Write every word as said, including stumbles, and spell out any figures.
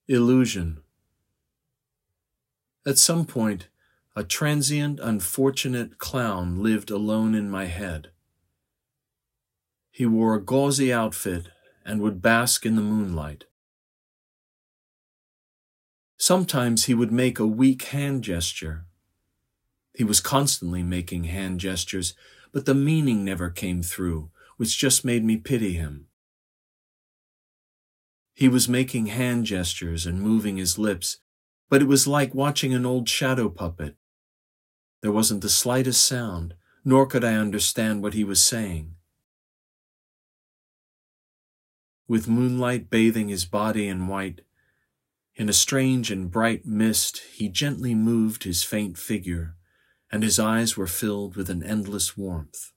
Illusion. At some point, a transient, unfortunate clown lived alone in my head. He wore a gauzy outfit and would bask in the moonlight. Sometimes he would make a weak hand gesture. He was constantly making hand gestures, but the meaning never came through, which just made me pity him. He was making hand gestures and moving his lips, but it was like watching an old shadow puppet. There wasn't the slightest sound, nor could I understand what he was saying. With moonlight bathing his body in white, in a strange and bright mist, he gently moved his faint figure, and his eyes were filled with an endless warmth.